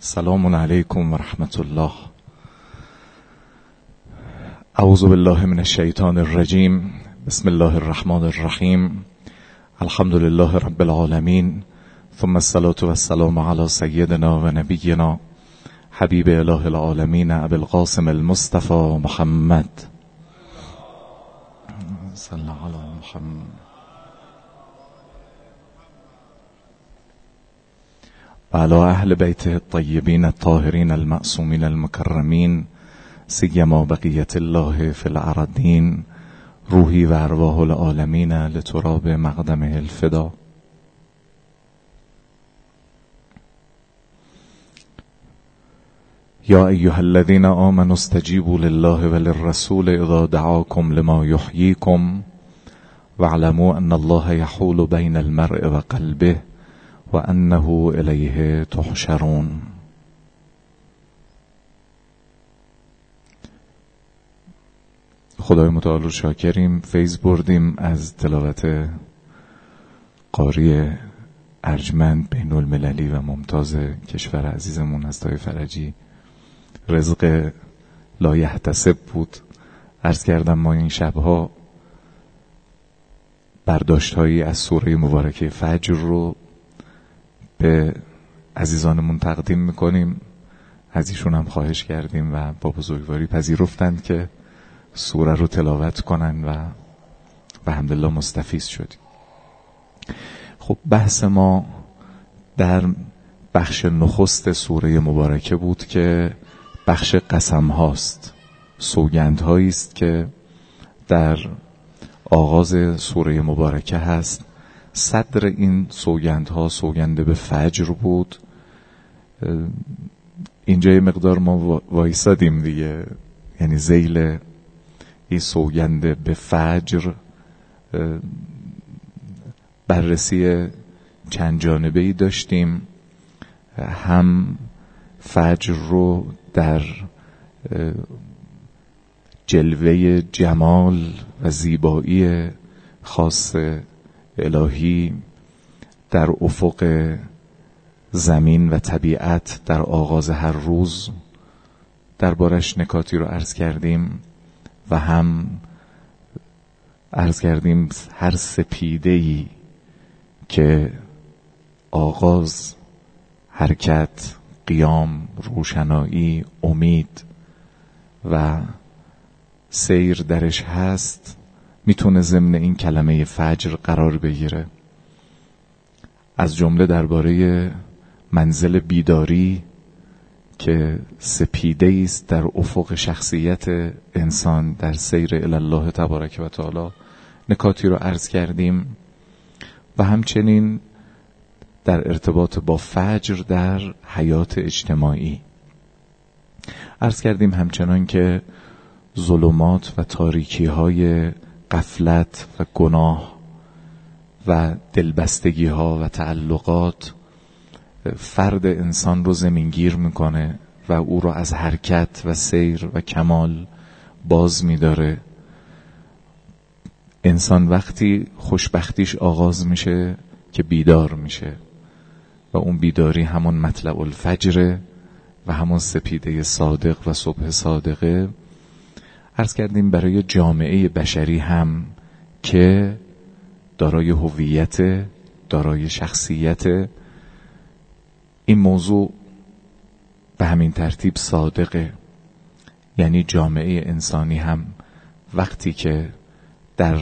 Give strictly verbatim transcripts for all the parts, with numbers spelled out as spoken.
سلام علیکم و رحمت الله. اعوذ بالله من الشیطان الرجیم. بسم الله الرحمن الرحیم. الحمد لله رب العالمین، ثم الصلاة والسلام علی سیدنا و نبینا حبیب اله العالمین ابی القاسم المصطفى محمد صلی الله علی محمد و علی اهل بیته الطیبین الطاهرین المعصومین المکرمین، سیما بقیت الله فی الارضین، روحی و ارواح العالمین لتراب مقدمه الفدا. یا ایها الذین آمنوا استجیبوا لله وللرسول اذا دعاکم لما یحییکم واعلموا ان الله یحول بین المرء و قلبه و انه الیه تحشرون. خدای متعال رو شاکریم، فیض بردیم از تلاوت قاری ارجمند بین المللی و ممتاز کشور عزیزمون حضرت فرجی. رزق لا یحتسب بود. عرض کردم ما این شبها برداشتهایی از سوره مبارکه فجر رو به عزیزانمون تقدیم میکنیم. از ایشون هم خواهش کردیم و با بزرگواری پذیرفتند که سوره رو تلاوت کنن و به الحمدلله مستفیض شدیم. خب بحث ما در بخش نخست سوره مبارکه بود که بخش قسم هاست، سوگند هایی است که در آغاز سوره مبارکه هست. صدر این سوگند ها سوگنده به فجر بود. اینجا یه مقدار ما وایسادیم دیگه، یعنی ذیل این سوگنده به فجر بررسی چند جانبه‌ای داشتیم. هم فجر رو در جلوه جمال و زیبایی خاص الهی در افق زمین و طبیعت در آغاز هر روز دربارش نکاتی رو عرض کردیم و هم عرض کردیم هر سپیده‌ای که آغاز، حرکت، قیام، روشنایی، امید و سیر درش هست میتونه ضمن این کلمه فجر قرار بگیره. از جمله درباره منزل بیداری که سپیده است در افق شخصیت انسان در سیر الی الله تبارک و تعالی نکاتی رو عرض کردیم و همچنین در ارتباط با فجر در حیات اجتماعی عرض کردیم. همچنان که ظلمات و تاریکی های غفلت و گناه و دلبستگی ها و تعلقات فرد انسان رو زمینگیر میکنه و او رو از حرکت و سیر و کمال باز میداره. انسان وقتی خوشبختیش آغاز میشه که بیدار میشه و اون بیداری همون مطلع الفجر و همون سپیده صادق و صبح صادقه. عرض کردیم برای جامعه بشری هم که دارای هویت، دارای شخصیت، این موضوع به همین ترتیب صادقه. یعنی جامعه انسانی هم وقتی که در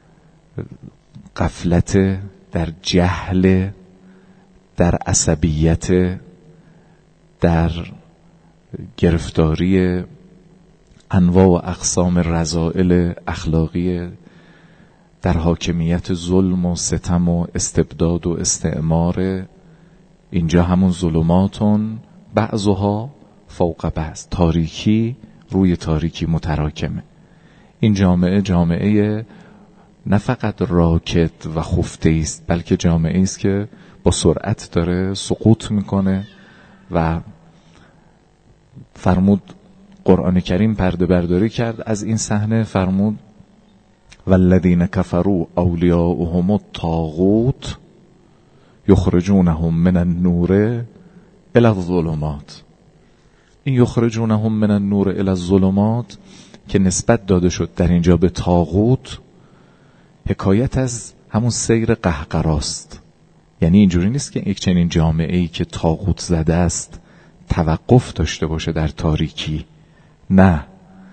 غفلت، در جهل، در عصبیت، در گرفتاری انواع و اقسام رذائل اخلاقی، در حاکمیت ظلم و ستم و استبداد و استعمار، اینجا همون ظلماتون بعضها فوق بعض، تاریکی روی تاریکی متراکمه. این جامعه جامعه نه فقط راکد و خفته است، بلکه جامعه است که با سرعت داره سقوط میکنه و فرمود قرآن کریم پرده برداری کرد از این صحنه. فرمود والذین کفروا اولیاؤهم الطاغوت یخرجونهم من النور الی الظلمات. این یخرجونهم من النور الی الظلمات که نسبت داده شد در اینجا به طاغوت، حکایت از همون سیر قهقراست. یعنی اینجوری نیست که یک چنین جامعه‌ای که طاغوت زده است توقف داشته باشه در تاریکی. نه،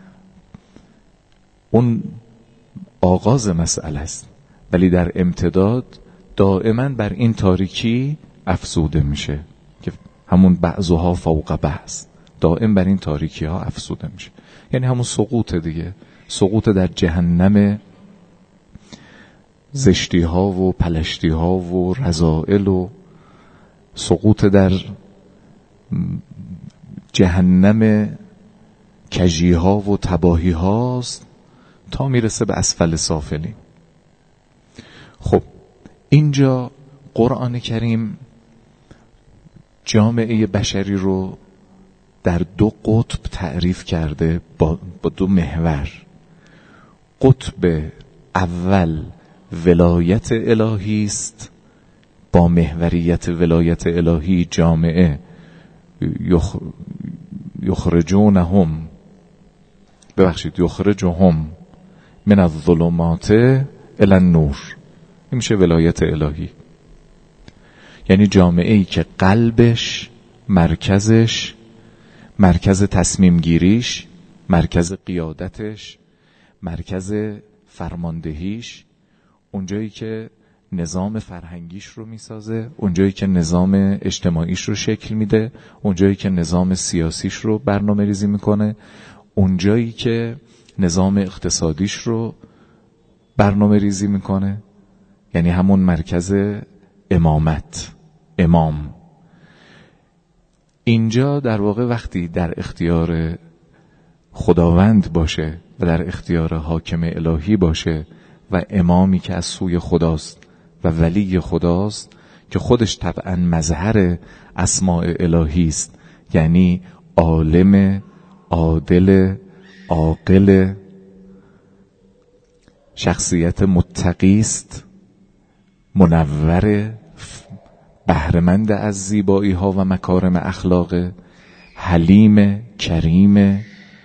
اون آغاز مسئله است، ولی در امتداد دائما بر این تاریکی افزوده میشه که همون بعضها فوق بعض، دائم بر این تاریکی ها افزوده میشه. یعنی همون سقوط دیگه، سقوط در جهنم زشتی ها و پلشتی ها و رذائل و سقوط در جهنم کجی ها و تباهی هاست تا میرسه به اسفل سافلین. خب اینجا قرآن کریم جامعه بشری رو در دو قطب تعریف کرده با, با دو محور. قطب اول ولایت الهی است، با محوریت ولایت الهی جامعه یخ... یخرجونهم ببخشید یخرجهم من الظلمات الی النور. این میشه ولایت الهی، یعنی جامعه ای که قلبش، مرکزش، مرکز تصمیم گیریش، مرکز قیادتش، مرکز فرماندهیش، اونجایی که نظام فرهنگیش رو میسازه، اونجایی که نظام اجتماعیش رو شکل میده، اونجایی که نظام سیاسیش رو برنامه ریزی میکنه، اونجایی که نظام اقتصادیش رو برنامه ریزی میکنه، یعنی همون مرکز امامت، امام. اینجا در واقع وقتی در اختیار خداوند باشه و در اختیار حاکم الهی باشه و امامی که از سوی خداست و ولی خداست که خودش طبعا مظهر اسماء الهی است، یعنی عالم، عادل، عاقل، شخصیت متقی است، منور، بهره‌مند از زیبایی ها و مکارم اخلاق، حلیم، کریم،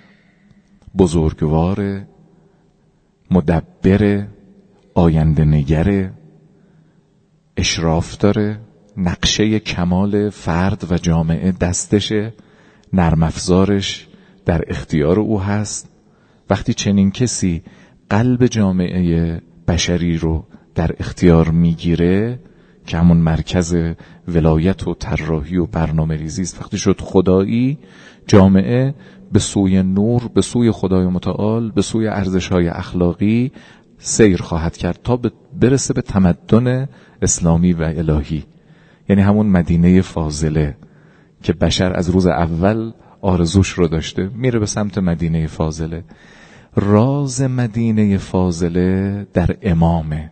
بزرگوار، مدبر، آینده نگر، اشراف داره، نقشه کمال فرد و جامعه دستشه، نرم افزارش در اختیار او هست. وقتی چنین کسی قلب جامعه بشری رو در اختیار میگیره که همون مرکز ولایت و طراحی و برنامه ریزی است، وقتی شد خدایی، جامعه به سوی نور، به سوی خدای متعال، به سوی ارزش‌های اخلاقی سیر خواهد کرد تا برسه به تمدن اسلامی و الهی، یعنی همون مدینه فاضله که بشر از روز اول آرزوش رو داشته، میره به سمت مدینه فاضله. راز مدینه فاضله در امامه،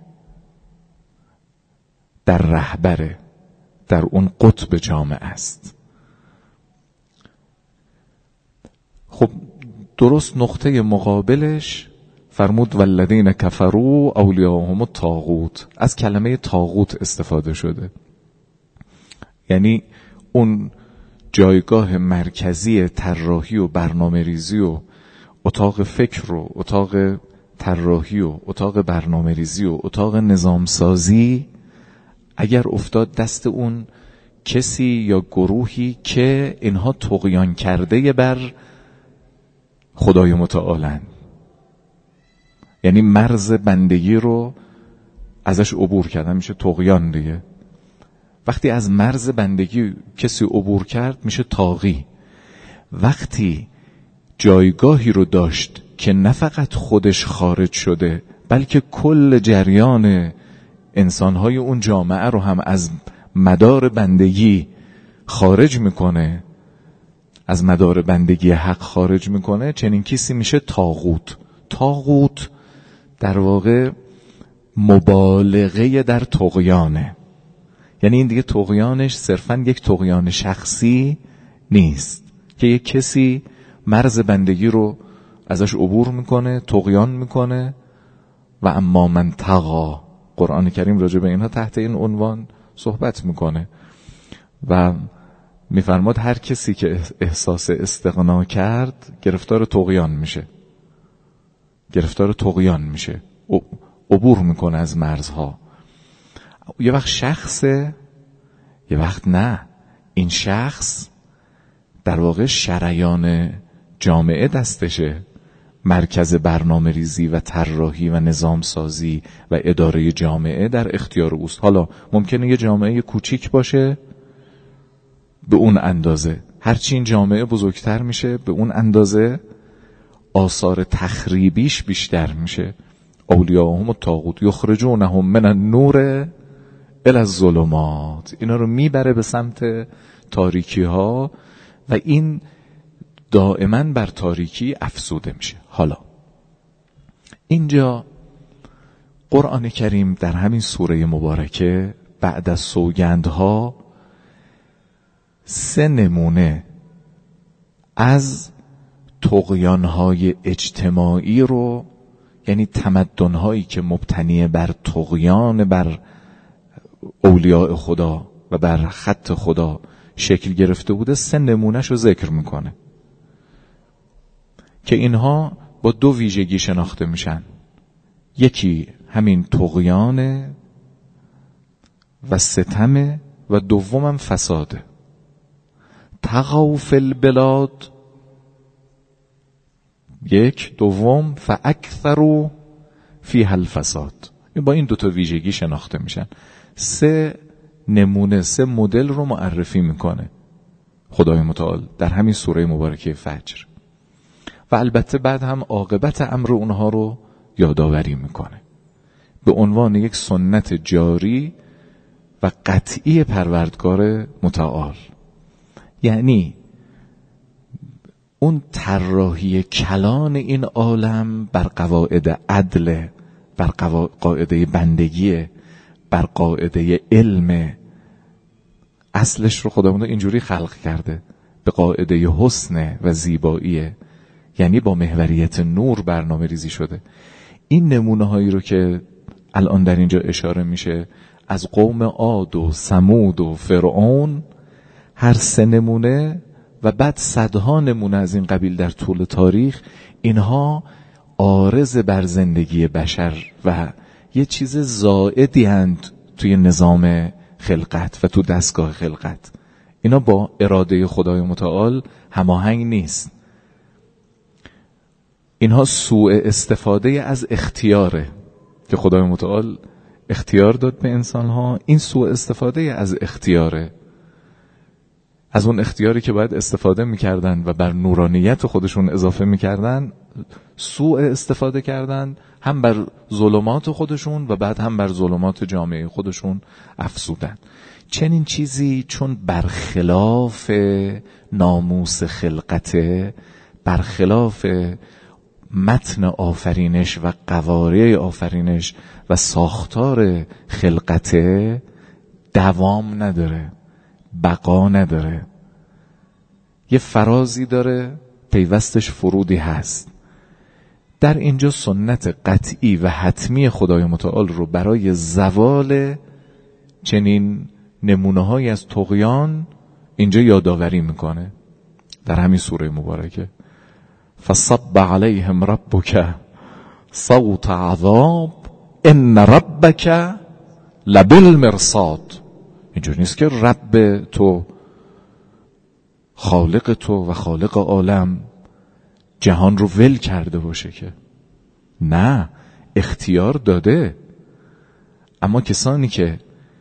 در رهبره، در اون قطب جامعه است. خب درست نقطه مقابلش فرمود والذین کفروا اولیاءهم الطاغوت. از کلمه طاغوت استفاده شده، یعنی اون جایگاه مرکزی طراحی و برنامه ریزی و اتاق فکر و اتاق طراحی و اتاق برنامه ریزی و اتاق نظام سازی اگر افتاد دست اون کسی یا گروهی که اینها طغیان کرده بر خدای متعالن، یعنی مرز بندگی رو ازش عبور کردن، میشه طغیان دیگه. وقتی از مرز بندگی کسی عبور کرد میشه طاغی. وقتی جایگاهی رو داشت که نه فقط خودش خارج شده بلکه کل جریان انسانهای اون جامعه رو هم از مدار بندگی خارج میکنه، از مدار بندگی حق خارج میکنه، چنین کسی میشه طاغوت. طاغوت در واقع مبالغه در طغیانه، یعنی این دیگه طغیانش صرفا یک طغیان شخصی نیست که یک کسی مرز بندگی رو ازش عبور میکنه، طغیان میکنه. و اما من طغا، قرآن کریم راجع به اینها تحت این عنوان صحبت میکنه. و میفرماد هر کسی که احساس استغنا کرد گرفتار طغیان میشه، گرفتار طغیان میشه، عبور میکنه از مرزها. یه وقت شخصه، یه وقت نه. این شخص در واقع شریان جامعه دستشه، مرکز برنامه ریزی و طراحی و نظام سازی و اداره جامعه در اختیار اوست. حالا ممکنه یه جامعه کوچیک باشه، به اون اندازه هرچی این جامعه بزرگتر میشه به اون اندازه آثار تخریبیش بیشتر میشه. اولیاءهم الطاغوت یخرجونهم من النور الی الظلمات، اینا رو میبره به سمت تاریکی ها و این دائما بر تاریکی افزوده میشه. حالا اینجا قرآن کریم در همین سوره مبارکه بعد از سوگندها سه نمونه از طغیانهای اجتماعی رو، یعنی تمدنهایی که مبتنی بر طغیان بر اولیاء خدا و بر خط خدا شکل گرفته بوده، سه نمونهش رو ذکر میکنه که اینها با دو ویژگی شناخته میشن. یکی همین طغیان و ستم و دومم فساده. طغوا فی البلاد یک، دوم فاکثروا فیها الفساد. با این دوتا ویژگی شناخته میشن. سه نمونه، سه مدل رو معرفی میکنه خدای متعال در همین سوره مبارکه فجر و البته بعد هم عاقبت امر اونها رو یادآوری میکنه به عنوان یک سنت جاری و قطعی پروردگار متعال. یعنی اون طراحی کلان این عالم بر قواعد عدل، بر قاعده بندگی، بر قاعده علم، اصلش رو خداوند اینجوری خلق کرده، به قاعده حسن و زیباییه، یعنی با محوریت نور برنامه ریزی شده. این نمونه هایی رو که الان در اینجا اشاره میشه از قوم عاد و ثمود و فرعون، هر سه نمونه و بعد صدها نمونه از این قبیل در طول تاریخ، اینها عارض بر زندگی بشر و یه چیز زائدی هند توی نظام خلقت و تو دستگاه خلقت. اینا با اراده خدای متعال هماهنگ نیست. اینها سوء استفاده از اختیاره که خدای متعال اختیار داد به انسانها. این سوء استفاده از اختیاره، از اون اختیاری که باید استفاده میکردن و بر نورانیت خودشون اضافه میکردن، سوء استفاده کردن، هم بر ظلمات خودشون و بعد هم بر ظلمات جامعه خودشون افزودن. چنین چیزی چون برخلاف ناموس خلقته، برخلاف متن آفرینش و قواره آفرینش و ساختار خلقته، دوام نداره، بقا نداره. یه فرازی داره، پیوستش فرودی هست. در اینجا سنت قطعی و حتمی خدای متعال رو برای زوال چنین نمونه های از طغیان اینجا یادآوری میکنه در همین سوره مبارکه. فصب علیهم ربک صوت عذاب ان ربک لبالمرصاد. اینجور نیست که رب تو، خالق تو و خالق عالم جهان رو ول کرده باشه، که نه، اختیار داده. اما کسانی که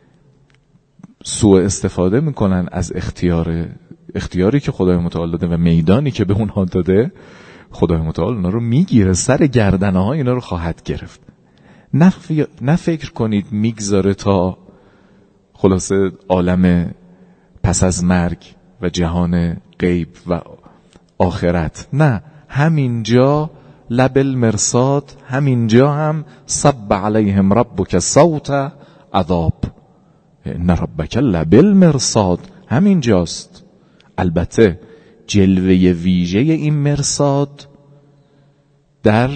سوء استفاده میکنن از اختیار اختیاری که خدای متعال داده و میدانی که به اونها داده، خدای متعال اونا رو میگیره، سر گردنه ها اینا رو خواهد گرفت. نه, فی... نه فکر کنید میگذاره تا خلاصه عالم پس از مرگ و جهان غیب و آخرت. نه، همینجا لب المرصاد، همینجا هم صب علیهم ربک صوت عذاب ان ربک لب المرصاد، همینجاست. البته جلوه ویژه این مرصاد در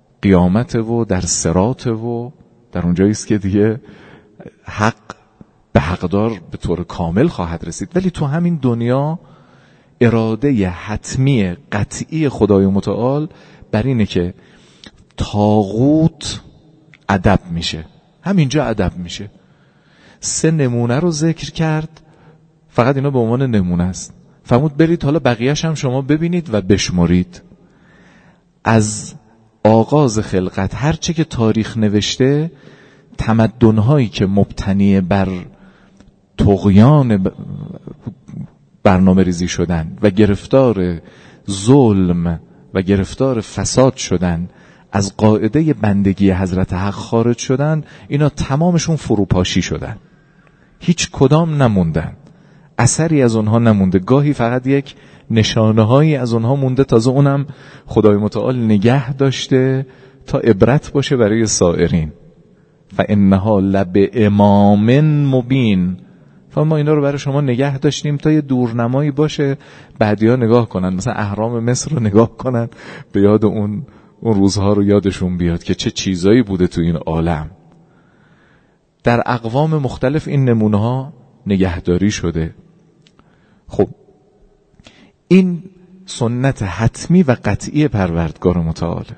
قیامت و در صراط و در اونجاییست که دیگه حق به حقدار به طور کامل خواهد رسید. ولی تو همین دنیا اراده حتمی قطعی خدای متعال بر اینه که طاغوت ادب میشه، همینجا ادب میشه. سه نمونه رو ذکر کرد، فقط اینا به عنوان نمونه است. فرمود برید حالا بقیه‌اش هم شما ببینید و بشمرید. از آغاز خلقت هر چه که تاریخ نوشته، تمدن‌هایی که مبتنی بر طغیان برنامه ریزی شدن و گرفتار ظلم و گرفتار فساد شدن، از قاعده بندگی حضرت حق خارج شدن، اینا تمامشون فروپاشی شدن، هیچ کدام نموندن، اثری از اونها نمونده. گاهی فقط یک نشانه هایی از اونها مونده، تازه اونم خدای متعال نگه داشته تا عبرت باشه برای سائرین. فانها لب امام مبین، فما اینا رو برای شما نگه داشتیم تا یه دورنمایی باشه، بعدیا نگاه کنن، مثلا اهرام مصر رو نگاه کنن، به یاد اون اون روزها رو یادشون بیاد که چه چیزایی بوده تو این عالم. در اقوام مختلف این نمونه ها نگهداری شده. خب این سنت حتمی و قطعی پروردگار متعاله.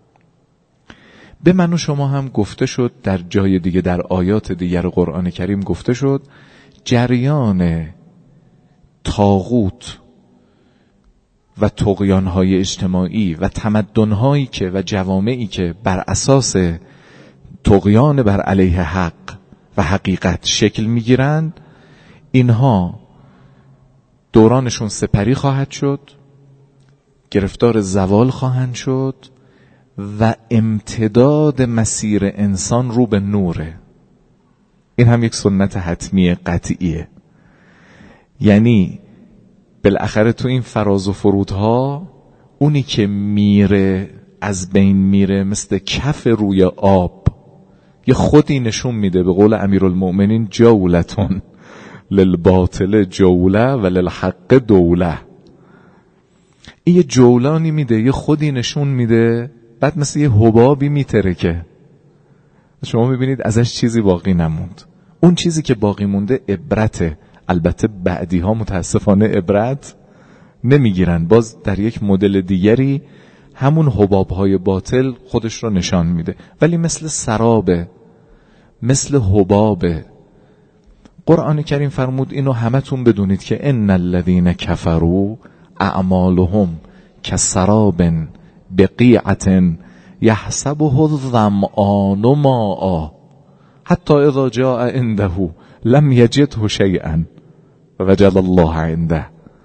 به من و شما هم گفته شد، در جای دیگه در آیات دیگر قرآن کریم گفته شد، جریان طاغوت و طغیان‌های اجتماعی و تمدن‌هایی که و جوامعی که بر اساس طغیان بر علیه حق و حقیقت شکل می‌گیرند، اینها دورانشون سپری خواهد شد، گرفتار زوال خواهند شد و امتداد مسیر انسان رو به نوره. این هم یک سنت حتمی قطعیه. یعنی بالاخره تو این فراز و فرودها اونی که میره از بین میره مثل کف روی آب، یه خودی نشون میده. به قول امیرالمؤمنین جولتون للباطل جوله و للحق دوله. این یه جولانی میده، یه خودی نشون میده، بعد مثل یه حبابی میترکه. شما میبینید ازش چیزی باقی نموند. اون چیزی که باقی مونده عبرته. البته بعدی ها متاسفانه عبرت نمیگیرن، باز در یک مدل دیگری همون حبابهای باطل خودش رو نشان میده، ولی مثل سرابه، مثل حبابه. قرآن کریم فرمود اینو همتون بدونید که ان الذین کفروا اعمالهم کسراب بقیعة یحسبه الظمآن ماء حتی اذا جاء عنده لم یجده شیئا ووجد الله عنده.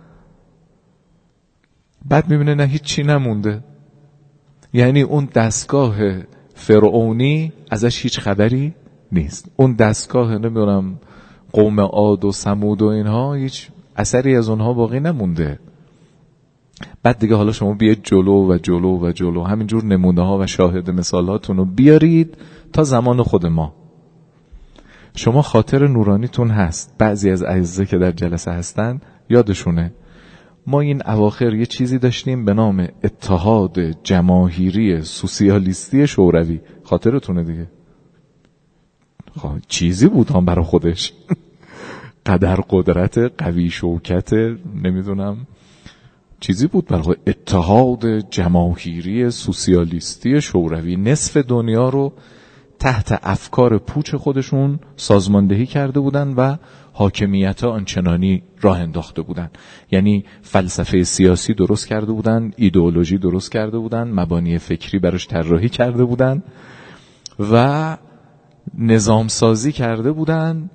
بعد میبینه نه هیچی نمونده. یعنی اون دستگاه فرعونی ازش هیچ خبری نیست. اون دستگاه نمیدونم قوم عاد و ثمود و اینها هیچ اثری از اونها باقی نمونده. بعد دیگه حالا شما بیاید جلو و جلو و جلو، همینجور نمونه ها و شاهد مثالاتون رو بیارید تا زمان خود ما. شما خاطر نورانیتون هست، بعضی از اعزا که در جلسه هستن یادشونه ما این اواخر یه چیزی داشتیم به نام اتحاد جماهیری سوسیالیستی شوروی، خاطرتونه دیگه؟ خب چیزی بود هم برای خودش قدر قدرت قوی شوکت نمیدونم چیزی بود برای اتحاد جماهیری سوسیالیستی شوروی. نصف دنیا رو تحت افکار پوچ خودشون سازماندهی کرده بودن و حاکمیت آنچنانی راه انداخته بودن. یعنی فلسفه سیاسی درست کرده بودن، ایدئولوژی درست کرده بودن، مبانی فکری براش طراحی کرده بودن و نظام سازی کرده بودن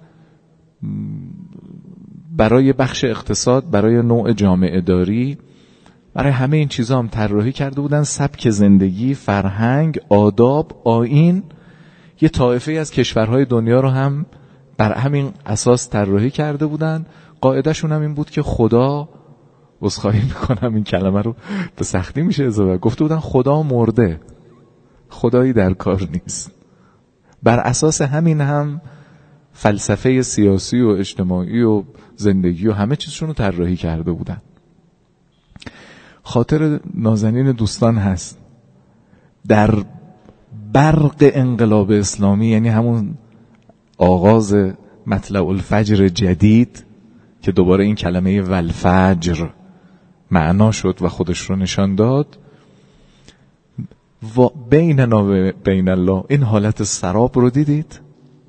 برای بخش اقتصاد، برای نوع جامعه داری، برای همه این چیزا هم طراحی کرده بودن. سبک زندگی، فرهنگ، آداب، آیین، یه طایفه از کشورهای دنیا رو هم بر همین اساس طراحی کرده بودن. قاعدهشون هم این بود که خدا، عذرخواهی میکنم این کلمه رو به سختی میشه اضافه، گفته بودن خدا مرده، خدایی در کار نیست. بر اساس همین هم فلسفه سیاسی و اجتماعی و زندگی و همه چیزشون رو طراحی کرده بودن. خاطر نازنین دوستان هست در برق انقلاب اسلامی، یعنی همون آغاز مطلع الفجر جدید که دوباره این کلمه والفجر معنا شد و خودش رو نشان داد، و بیننا و بین الله، این حالت سراب رو دیدید؟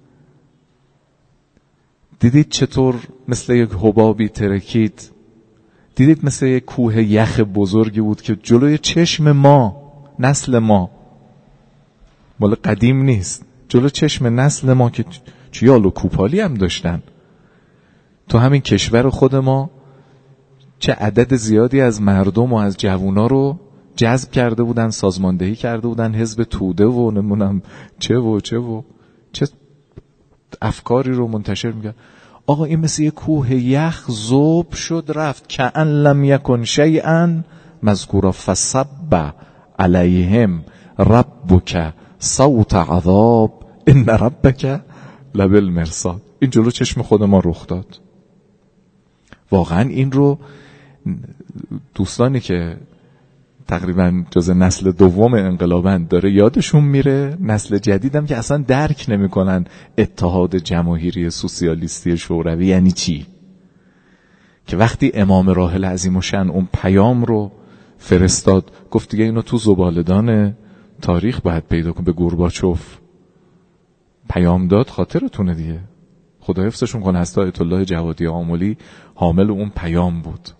دیدید چطور مثل یک حبابی ترکید؟ دیدید مثل یک کوه یخ بزرگی بود که جلوی چشم ما، نسل ما، مال قدیم نیست، جلو چشم نسل ما که چیال و کوپالی هم داشتن، تو همین کشور خود ما چه عدد زیادی از مردم و از جوونا رو جذب کرده بودن، سازماندهی کرده بودن، حزب توده و نمونم چه و چه و چه افکاری رو منتشر میگن. آقا این مثل یک کوه یخ ذوب شد رفت، کأن لم یکن شیئا مذکورا فصب علیهم ربک صوت عذاب ان ربک لبالمرصاد. این جلو چشم خود ما رخ داد. واقعا این رو دوستانی که تقریبا جز نسل دوم انقلابن داره یادشون میره، نسل جدیدم که اصلا درک نمیکنن اتحاد جماهیری سوسیالیستی شوروی یعنی چی، که وقتی امام راحل عظیم الشأن اون پیام رو فرستاد، گفت دیگه اینو تو زبالدان تاریخ باید پیدا کن. به گورباچوف پیام داد، خاطرتونه دیگه، خدا حفظشون کنه، هست آیت الله جوادی آملی حامل اون پیام بود.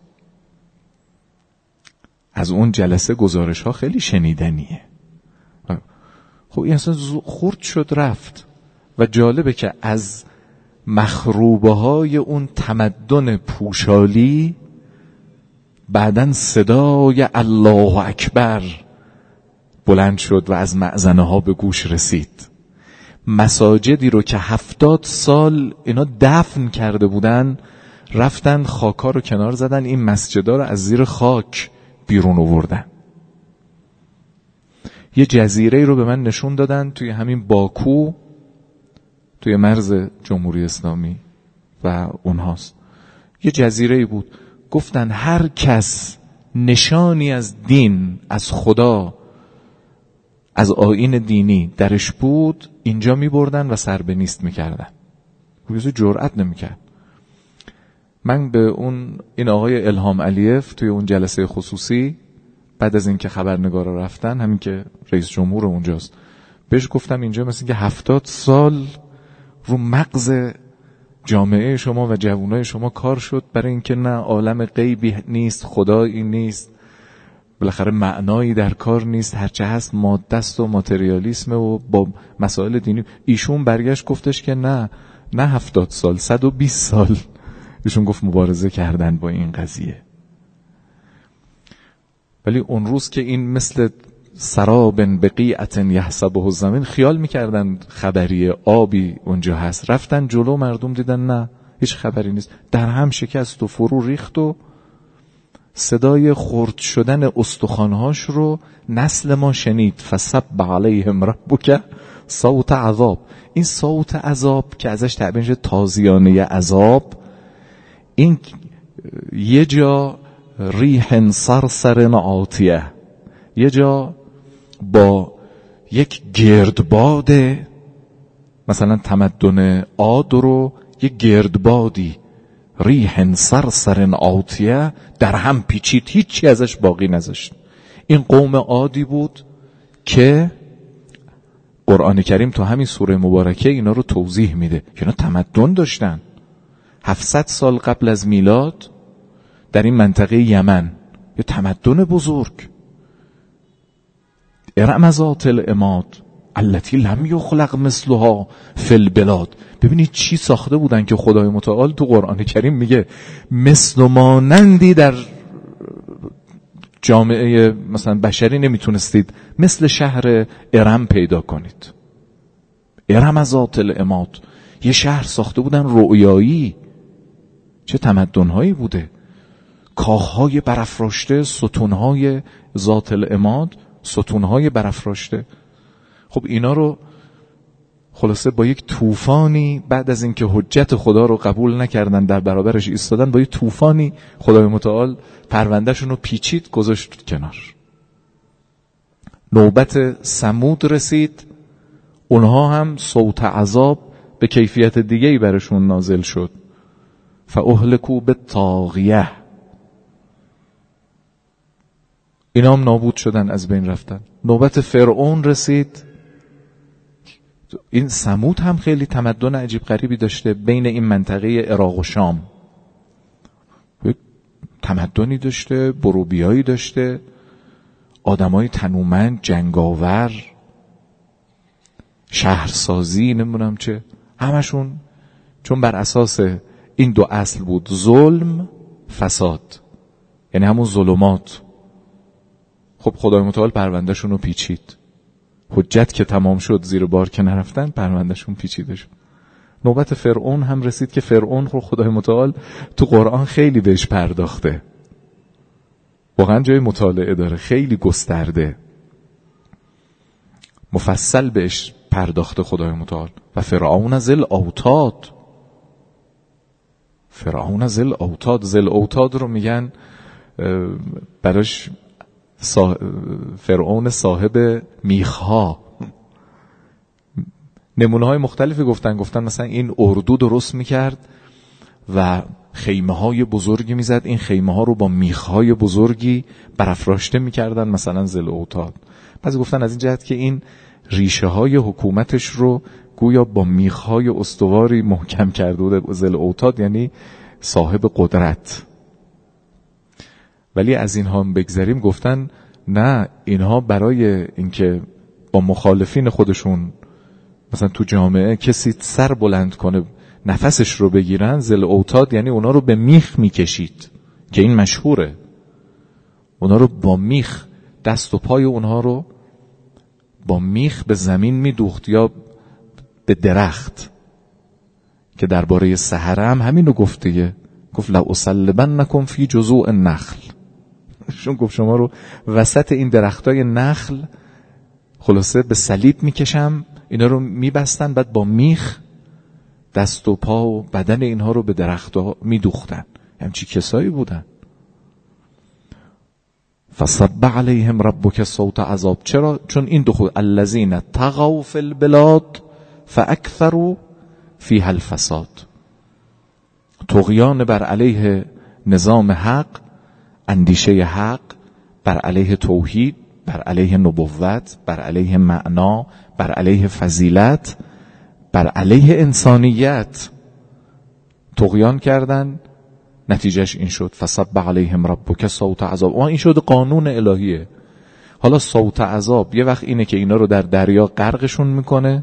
از اون جلسه گزارش ها خیلی شنیدنیه. خب این اصلا خورد شد رفت. و جالبه که از مخروبه های اون تمدن پوشالی بعدن صدای الله اکبر بلند شد و از مأذنه ها به گوش رسید. مساجدی رو که هفتاد سال اینا دفن کرده بودن، رفتن خاکا رو کنار زدن، این مسجدها رو از زیر خاک بیرون آوردن. یه جزیره رو به من نشون دادن توی همین باکو، توی مرز جمهوری اسلامی و اونهاست. یه جزیره بود، گفتن هر کس نشانی از دین، از خدا، از آیین دینی درش بود، اینجا می بردن و سر به نیست می کردن. کسی جرأت نمی کرد. من به اون این آقای الهام علیف توی اون جلسه خصوصی بعد از اینکه خبرنگارا رفتن، همین که رئیس جمهور اونجاست، بهش گفتم اینجا مثل که هفتاد سال رو مغز جامعه شما و جوانای شما کار شد برای اینکه نه عالم غیبی نیست، خدایی نیست، بالاخره معنایی در کار نیست، هرچه هست ماده است و ماتریالیسم و با مسائل دینی. ایشون برگشت گفتش که نه نه هفتاد سال، صد و بیست سال ایشون گفت مبارزه کردن با این قضیه. ولی اون روز که این مثل سراب بقیعت یحسبه الزمین، خیال میکردن خبری آبی اونجا هست، رفتن جلو، مردم دیدن نه هیچ خبری نیست، در هم شکست و فرو ریخت و صدای خرد شدن استخوانهاش رو نسل ما شنید. فصب علیهم ربک صوت عذاب. این صوت عذاب که ازش تعبیر شده تازیانه عذاب، این یه جا ریح صرصر عاتیه، یه جا با یک گردباد، مثلا تمدن عاد رو یک گردبادی ریح صرصر عاتیه در هم پیچید، هیچی ازش باقی نذاشت. این قوم عادی بود که قرآن کریم تو همین سوره مبارکه اینا رو توضیح میده که اینا تمدن داشتن. هفتصد سال قبل از میلاد در این منطقه یمن یه تمدن بزرگ، ارم ذات العماد التي لم یخلق مثلها فی البلاد. ببینید چی ساخته بودن که خدای متعال تو قرآن کریم میگه مثل و مانندی در جامعه مثلا بشری نمیتونستید مثل شهر ارم پیدا کنید. ارم ذات العماد، یه شهر ساخته بودن رؤیایی. چه تمدن‌هایی بوده، کاخهای برافراشته، ستونهای ذات العماد، ستونهای برافراشته. خب اینا رو خلاصه با یک طوفانی، بعد از اینکه حجت خدا رو قبول نکردن در برابرش ایستادن، با یک طوفانی خدای متعال پروندهشون رو پیچید گذاشت کنار. نوبت ثمود رسید، اونها هم صوت عذاب به کیفیت دیگه‌ای برشون نازل شد. فاهلکوا بالطاغیه، اینا هم نابود شدن، از بین رفتن. نوبت فرعون رسید. این ثمود هم خیلی تمدن عجیب غریبی داشته بین این منطقه عراق و شام، تمدنی داشته، بروبیایی داشته، آدمای تنومند، جنگاور، شهرسازی، نمیدونم چه، همشون چون بر اساس این دو اصل بود، ظلم، فساد، یعنی همون ظلمات. خب خدای متعال پروندهشون رو پیچید. حجت که تمام شد، زیر بار که نرفتن، پروندهشون پیچیده شد. نوبت فرعون هم رسید که فرعون خب خدای متعال تو قرآن خیلی بهش پرداخته، واقعا جای مطالعه داره، خیلی گسترده، مفصل بهش پرداخته خدای متعال. و فرعون ذل اوتاد، فرعون ذل اوتاد، ذل اوتاد رو میگن براش صاحب فرعون صاحب میخها. نمونه های مختلفی گفتن گفتن مثلا این اردو درست میکرد و خیمه های بزرگی میزد، این خیمه ها رو با میخهای بزرگی برافراشته میکردن، مثلا ذل اوتاد. بعضی گفتن از این جهت که این ریشه های حکومتش رو گویا با میخهای استواری محکم کرده بود. ذل اوتاد یعنی صاحب قدرت. ولی از اینها هم بگذریم، گفتن نه، اینها برای اینکه با مخالفین خودشون مثلا تو جامعه کسی سر بلند کنه نفسش رو بگیرن، ذل اوتاد یعنی اونا رو به میخ میکشید، که این مشهوره، اونا رو با میخ، دست و پای اونها رو با میخ به زمین میدوخت یا به درخت، که درباره سحره هم همین رو گفته، گفت لأصلبنکم فی جذوع النخل، شون گفت شما رو وسط این درختای نخل خلاصه به صلیب میکشم، اینا رو میبستن، بعد با میخ دست و پا و بدن اینها رو به درختها میدوختن. همچی کسایی بودن. فصب علیهم ربک صوت عذاب. چرا؟ چون این دو خود الذین طغوا فی البلاد فاکثروا فیها الفساد، طغیان بر علیه نظام حق، اندیشه حق، بر علیه توحید، بر علیه نبوت، بر علیه معنا، بر علیه فضیلت، بر علیه انسانیت طغیان کردن. نتیجهش این شد فصب علیهم ربک صوت عذاب. و این شد قانون الهیه. حالا صوت عذاب یه وقت اینه که اینا رو در دریا غرقشون میکنه،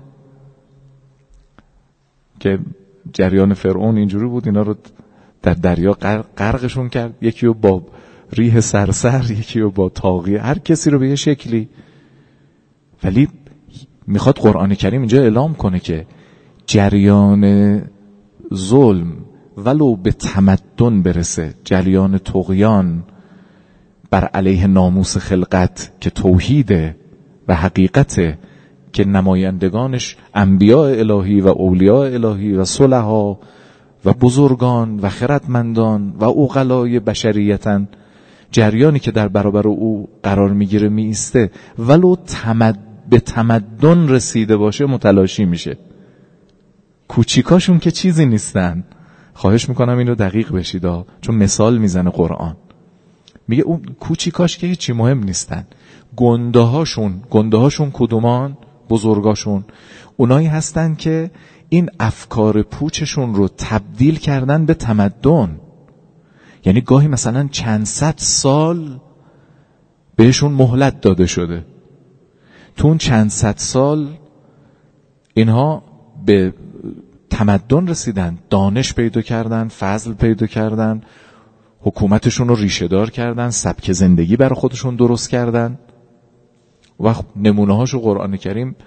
که جریان فرعون اینجوری بود، اینا رو در دریا غرقشون کرد، یکی رو با ریح سرسر، یکی رو با طاغیه، هر کسی رو به یه شکلی. ولی میخواد قرآن کریم اینجا اعلام کنه که جریان ظلم ولو به تمدن برسه، جریان طغیان بر علیه ناموس خلقت که توحیده و حقیقته، که نمایندگانش انبیاء الهی و اولیاء الهی و صلحا و بزرگان و خردمندان و عقلای بشریتن، جریانی که در برابر او قرار میگیره میسته، ولو تمد به تمدن رسیده باشه متلاشی میشه. کوچیکاشون که چیزی نیستن. خواهش میکنم اینو دقیق بشید ها، چون مثال میزنه قرآن، میگه اون کوچیکاش که هیچی مهم نیستن، گنده هاشون گنده هاشون کدومان؟ بزرگاشون. اونایی هستن که این افکار پوچشون رو تبدیل کردن به تمدن. یعنی گاهی مثلا چند صد سال بهشون مهلت داده شده، تو اون چند صد سال اینها به تمدن رسیدن، دانش پیدا کردن، فضل پیدا کردن، حکومتشون رو ریشه دار کردن، سبک زندگی برای خودشون درست کردن. و نمونه هاشو قرآن کریم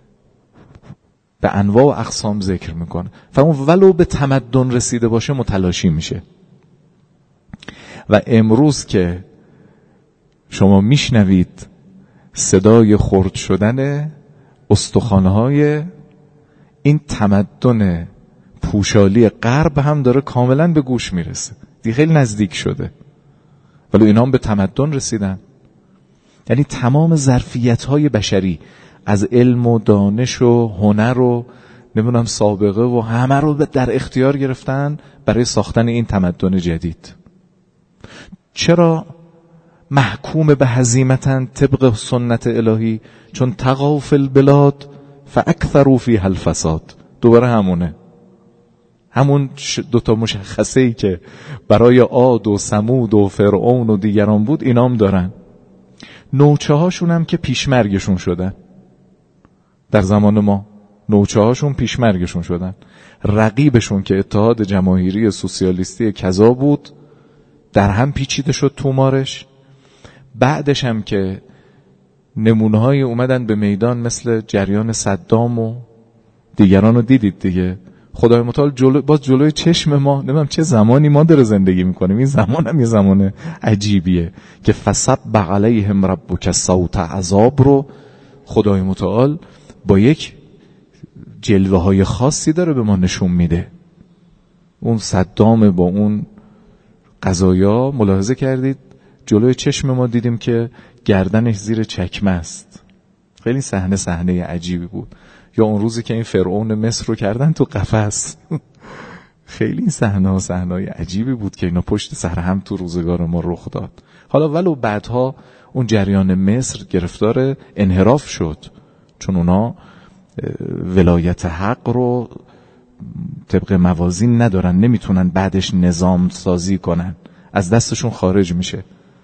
به انواع و اقسام ذکر میکنه. فاون ولو به تمدن رسیده باشه متلاشی میشه. و امروز که شما میشنوید صدای خرد شدن استخوان‌های این تمدن پوشالی غرب هم داره کاملا به گوش میرسه، دیگه خیلی نزدیک شده، ولی اینا هم به تمدن رسیدن. یعنی تمام ظرفیت‌های بشری از علم و دانش و هنر و نمیدونم سابقه و همه رو در اختیار گرفتن برای ساختن این تمدن جدید. چرا محکوم به هزیمتن طبق سنت الهی؟ چون تقوا فی البلاد فاکثروا فیها الفساد. دوباره همونه، همون دوتا مشخصه ای که برای عاد و ثمود و فرعون و دیگران بود اینام دارن. نوچه هاشون هم که پیشمرگشون شدن در زمان ما، نوچه هاشون پیشمرگشون شدن. رقیبشون که اتحاد جماهیری سوسیالیستی کذا بود در هم پیچیده شد تومارش. بعدش هم که نمونه های اومدن به میدان مثل جریان صدام و دیگران رو دیدید دیگه. خدای متعال جلو باز جلوی چشم ما، نمیدونم چه زمانی ما داره زندگی میکنیم. این زمان هم یه زمان عجیبیه که فسبح علیهم ربک صوت عذاب رو خدای متعال با یک جلوه های خاصی داره به ما نشون میده. اون صدام با اون قضایا ملاحظه کردید جلوی چشم ما دیدیم که گردنش زیر چکمه است. خیلی صحنه صحنه عجیبی بود. یا اون روزی که این فرعون مصر رو کردن تو قفس. خیلی این صحنه ها صحنه های عجیبی بود که اینا پشت سر هم تو روزگار ما رخ داد. حالا ولو بعدها اون جریان مصر گرفتار انحراف شد، چون اونا ولایت حق رو طبق موازین ندارن، نمیتونن بعدش نظام سازی کنن، از دستشون خارج میشه.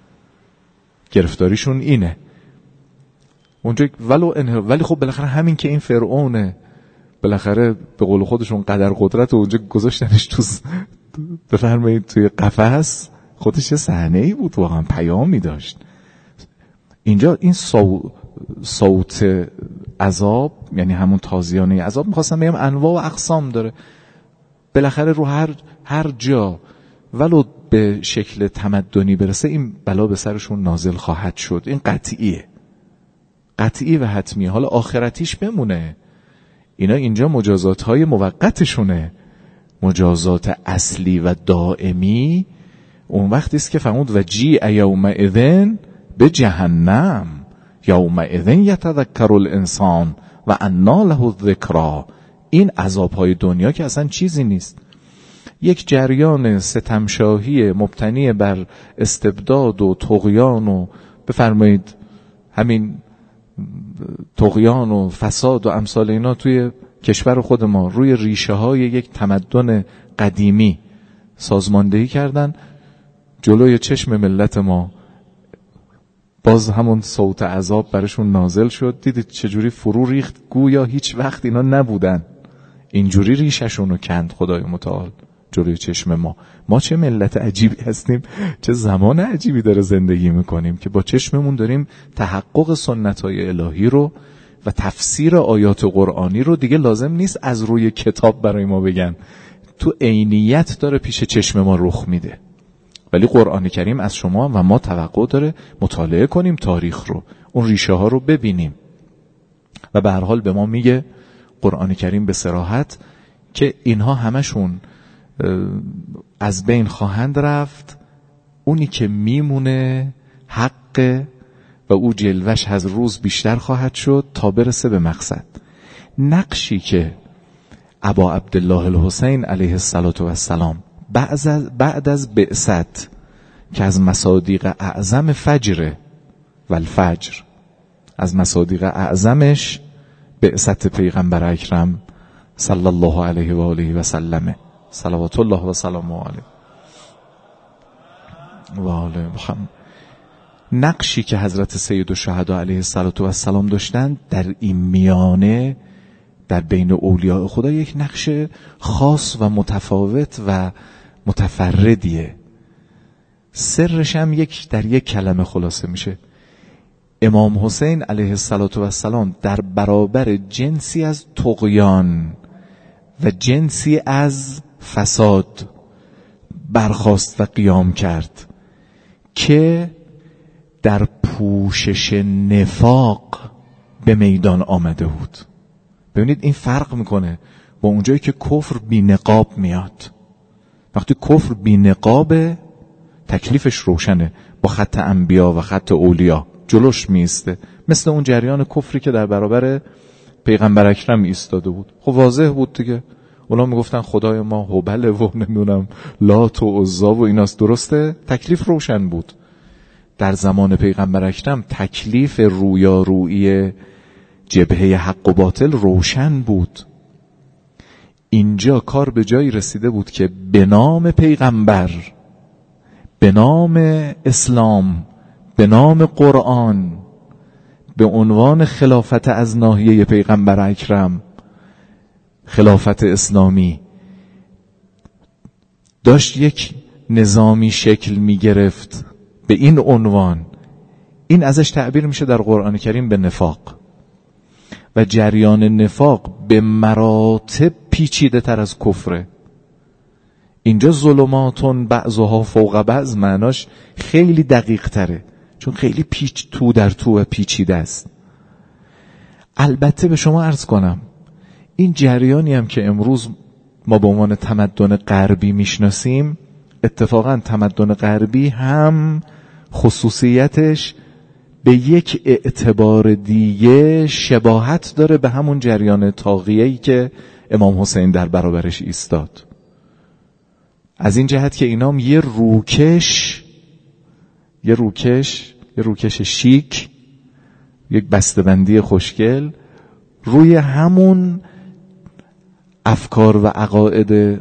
گرفتاریشون اینه اونجا. ولو ولی خب بالاخره همین که این فرعونه بالاخره به قول خودشون قدر قدرت و اونجا گذاشتنش تو بفرمایید توی قفس، خودش یه صحنه‌ای بود، واقعا پیامی داشت. اینجا این صو... صوت عذاب یعنی همون تازیانه عذاب، میخواستم بگم انواع و اقسام داره. بالاخره رو هر هر جا ولو به شکل تمدنی برسه این بلا به سرشون نازل خواهد شد. این قطعیه، قطعی و حتمیه. حالا آخرتیش بمونه، اینا اینجا مجازات های موقتشونه. مجازات اصلی و دائمی اون وقتی است که فرمود و جیء یومئذ به جهنم یومئذ یتذکر الانسان و انا له الذکری. این عذاب های دنیا که اصلا چیزی نیست، یک جریان ستمشاهی مبتنی بر استبداد و طغیان و بفرمایید همین طغیان و فساد و امثال اینا توی کشور خود ما روی ریشه های یک تمدن قدیمی سازماندهی کردن. جلوی چشم ملت ما باز همون صوت عذاب برشون نازل شد. دیدید چجوری فرو ریخت، گویا هیچ وقت اینا نبودن. اینجوری ریششون رو کند خدای متعال جلوی چشم ما. ما چه ملت عجیبی هستیم، چه زمان عجیبی داره زندگی میکنیم که با چشممون داریم تحقق سنت‌های الهی رو و تفسیر آیات قرآنی رو دیگه لازم نیست از روی کتاب برای ما بگن، تو عینیت داره پیش چشم ما رخ میده. ولی قرآن کریم از شما و ما توقع داره مطالعه کنیم تاریخ رو، اون ریشه ها رو ببینیم. و به هر حال به ما میگه قرآن کریم به صراحت که اینها همشون از بین خواهند رفت، اونی که میمونه حق و او جلوش از روز بیشتر خواهد شد تا برسه به مقصد. نقشی که ابا عبدالله الحسین علیه السلام بعد از بعد از بعثت که از مصادیق اعظم فجر و الفجر، از مصادیق اعظمش بعثت پیغمبر اکرم صلی الله علیه و آله و سلم صلوات الله و سلامه علیه و آله محمد. نقشی که حضرت سید الشهدا علیه السلام داشتن در این میانه در بین اولیاء خدا یک نقش خاص و متفاوت و متفردیه. سرش هم یک در یک کلمه خلاصه میشه. امام حسین علیه السلام در برابر جنسی از طغیان و جنسی از فساد برخاست و قیام کرد که در پوشش نفاق به میدان آمده بود. ببینید این فرق میکنه با اونجایی که کفر بی نقاب میاد. وقتی کفر بی نقابه تکلیفش روشنه، با خط انبیا و خط اولیا جلوش میسته، مثل اون جریان کفری که در برابر پیغمبر اکرم ایستاده بود. خب واضح بود دیگه. اونا میگفتن خدای ما هبل و نمیدونم لات و عزا و ایناست. درسته؟ تکلیف روشن بود. در زمان پیغمبر اکرم تکلیف رویارویی جبهه حق و باطل روشن بود. اینجا کار به جایی رسیده بود که به نام پیغمبر، به نام اسلام، به نام قرآن، به عنوان خلافت از ناحیه پیغمبر اکرم، خلافت اسلامی، داشت یک نظامی شکل می گرفت به این عنوان. این ازش تعبیر میشه در قرآن کریم به نفاق، و جریان نفاق به مراتب پیچیده تر از کفره. اینجا ظلماتون بعضها فوق بعض معناش خیلی دقیق تره، چون خیلی پیچ تو در تو و پیچیده است. البته به شما عرض کنم این جریانی هم که امروز ما به عنوان تمدن غربی میشناسیم، اتفاقا تمدن غربی هم خصوصیتش به یک اعتبار دیگه شباهت داره به همون جریان طاغیه‌ای که امام حسین در برابرش ایستاد. از این جهت که اینام یه روکش یه روکش یه روکش شیک، یک بسته‌بندی خوشگل روی همون افکار و عقاید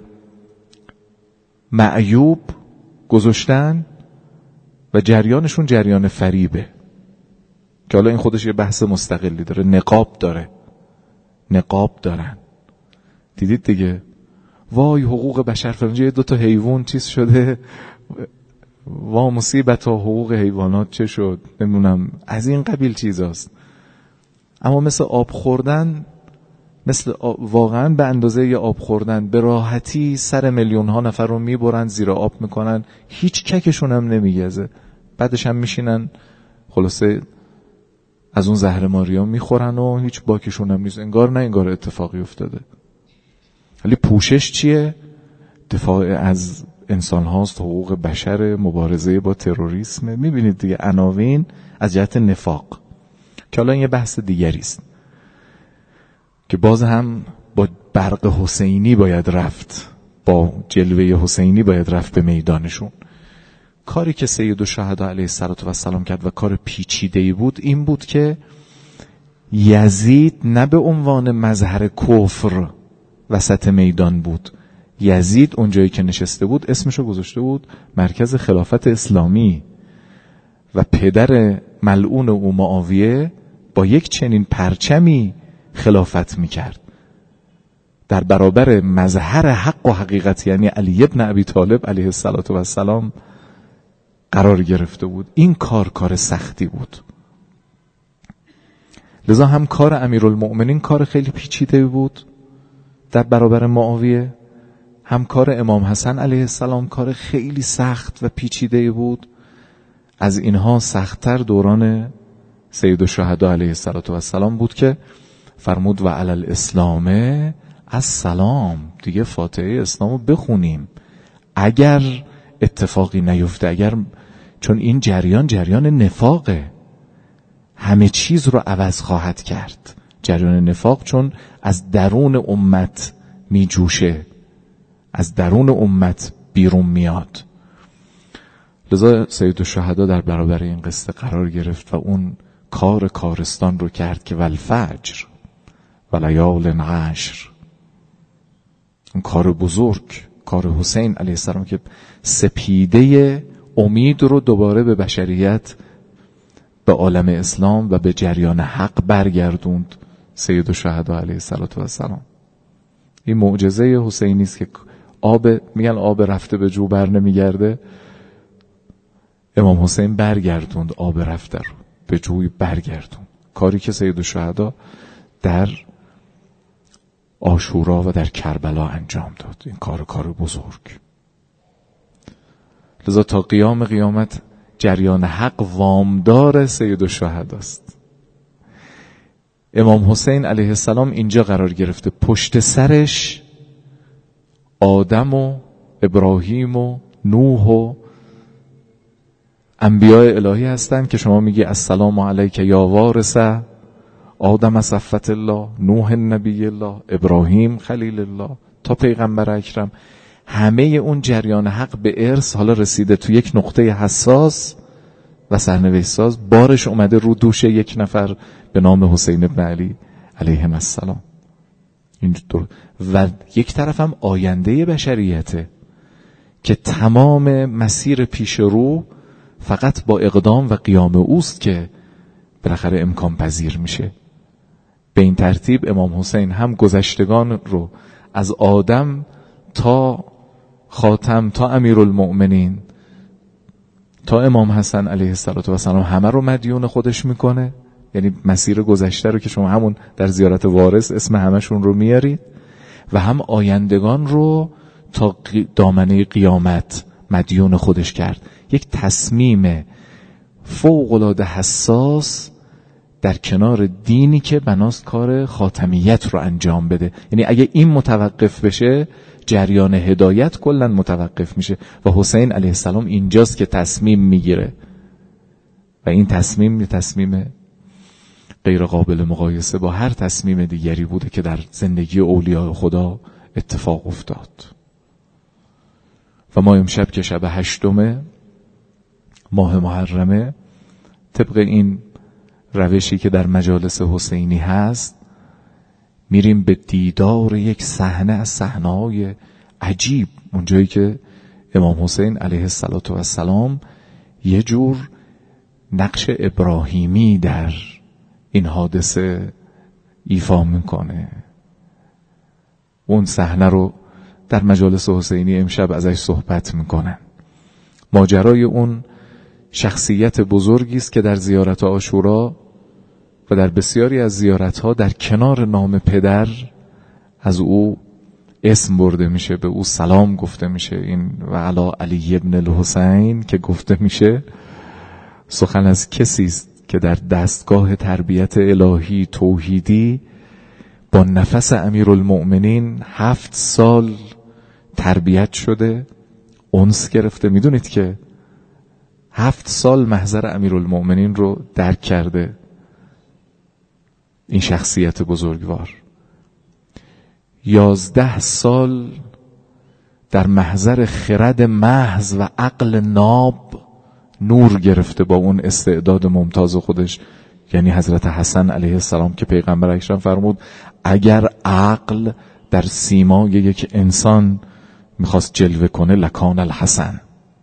معیوب گذاشتن و جریانشون جریان فریبه که حالا این خودش یه بحث مستقلی داره. نقاب داره، نقاب دارن. دیدید دیگه، وای حقوق بشر فرنجه دو تا حیوان چیز شده، وا مصیبت ها حقوق حیوانات چه شد، نمیدونم از این قبیل چیزاست. اما مثل آب خوردن، مثل آب، واقعا به اندازه یه آب خوردن به راحتی سر میلیون ها نفر رو میبرن زیر آب میکنن، هیچ ککشون هم نمیگزه، بعدش هم میشینن خلاصه از اون زهرماری ها میخورن و هیچ باکشون هم نیست، انگار نه انگار اتفاقی افتاده. ولی پوشش چیه؟ دفاع از انسان هاست، حقوق بشر، مبارزه با تروریسم. میبینید دیگه عناوین از جهت نفاق که حالا این یه بحث دیگری است که باز هم با برق حسینی باید رفت، با جلوه حسینی باید رفت به میدانشون. کاری که سید الشهدا علیه السلام کرد و کار پیچیده‌ای بود این بود که یزید نه به عنوان مظهر کفر وسط میدان بود. یزید اونجایی که نشسته بود اسمشو گذاشته بود مرکز خلافت اسلامی و پدر ملعون او معاویه با یک چنین پرچمی خلافت میکرد در برابر مظهر حق و حقیقت، یعنی علی ابن ابی طالب علیه السلام قرار گرفته بود. این کار کار سختی بود، لذا هم کار امیرالمؤمنین کار خیلی پیچیده بود در برابر معاویه، هم کار امام حسن علیه السلام کار خیلی سخت و پیچیده بود. از اینها سخت‌تر دوران سید الشهدا علیه السلام بود که فرمود و علی الاسلام السلام، دیگه فاتحه اسلامو بخونیم اگر اتفاقی نیفته، اگر، چون این جریان جریان نفاقه، همه چیز رو عوض خواهد کرد. جریان نفاق چون از درون امت می جوشه، از درون امت بیرون میاد. لذا سید الشهدا در برابر این قصه قرار گرفت و اون کار کارستان رو کرد که والفجر و لیال عشر، اون کار بزرگ، کار حسین علیه السلام که سپیده امید رو دوباره به بشریت، به عالم اسلام و به جریان حق برگردوند. سید الشهدا علیه السلام این معجزه حسینی است که آب، میگن آب رفته به جو بر نمیگرده، امام حسین برگردوند آب رفته رو به جوی برگردوند. کاری که سید الشهدا در عاشورا و در کربلا انجام داد، این کار کار بزرگ. لذا تا قیام قیامت جریان حق وامدار سید الشهدا است. امام حسین علیه السلام اینجا قرار گرفته، پشت سرش آدم و ابراهیم و نوح و انبیاء الهی هستند که شما میگی السلام علیک یا وارث آدم صفت الله، نوح نبی الله، ابراهیم خلیل الله تا پیغمبر اکرم، همه اون جریان حق به ارث حالا رسیده تو یک نقطه حساس و سرنوشت ساز، بارش اومده رو دوش یک نفر به نام حسین بن علی علیهم السلام. اینجور و یک طرف هم آینده بشریته که تمام مسیر پیش رو فقط با اقدام و قیام اوست که بالاخره امکان پذیر میشه. به این ترتیب امام حسین هم گذشتگان رو از آدم تا خاتم تا امیرالمؤمنین تا امام حسن علیه السلام همه رو مدیون خودش میکنه. یعنی مسیر گذشته رو که شما همون در زیارت وارث اسم همشون رو میارید و هم آیندگان رو تا دامنه قیامت مدیون خودش کرد. یک تصمیم فوق‌العاده حساس در کنار دینی که بناست کار خاتمیت رو انجام بده. یعنی اگه این متوقف بشه جریان هدایت کلا متوقف میشه و حسین علیه السلام اینجاست که تصمیم میگیره و این تصمیم یه تصمیم غیر قابل مقایسه با هر تصمیم دیگری بوده که در زندگی اولیاء خدا اتفاق افتاد. و ما امشب که شب هشتم ماه محرمه، طبق این روشی که در مجالس حسینی هست، میریم به دیدار یک صحنه از صحنه‌های عجیب، اونجایی که امام حسین علیه السلام یه جور نقش ابراهیمی در این حادثه ایفا میکنه. اون صحنه رو در مجالس حسینی امشب ازش صحبت میکنن. ماجرای اون شخصیت بزرگی است که در زیارت عاشورا و در بسیاری از زیارت‌ها در کنار نام پدر از او اسم برده میشه، به او سلام گفته میشه. این و علی علی ابن الحسین که گفته میشه سخن از کسی است که در دستگاه تربیت الهی توحیدی با نفس امیرالمؤمنین هفت سال تربیت شده، انس گرفته. میدونید که هفت سال محضر امیرالمؤمنین رو درک کرده این شخصیت بزرگوار. یازده سال در محضر خرد محض و عقل ناب نور گرفته با اون استعداد ممتاز خودش، یعنی حضرت حسن علیه السلام که پیغمبر اکرم فرمود اگر عقل در سیمای یک انسان میخواست جلوه کنه لکان الحسن.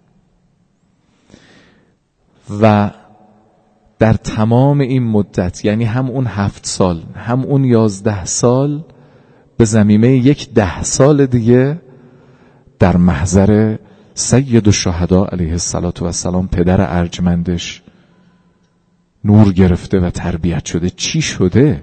و در تمام این مدت، یعنی هم اون هفت سال هم اون یازده سال، به ضمیمه یک ده سال دیگه در محضر سید الشهدا علیه السلام پدر ارجمندش نور گرفته و تربیت شده. چی شده؟